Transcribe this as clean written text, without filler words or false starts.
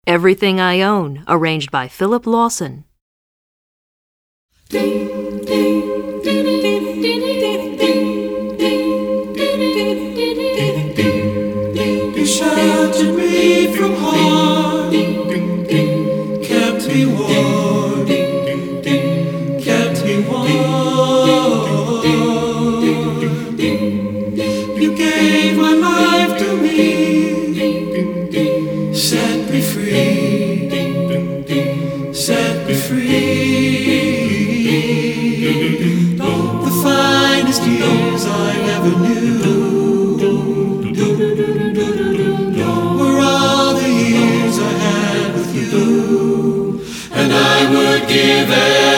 Everything I Own, arranged by Philip Lawson. You sheltered me from harm, kept me warm, kept me warm. You gave my life to me, set me free, set me free. The finest years I ever knew were all the years I had with you, and I would give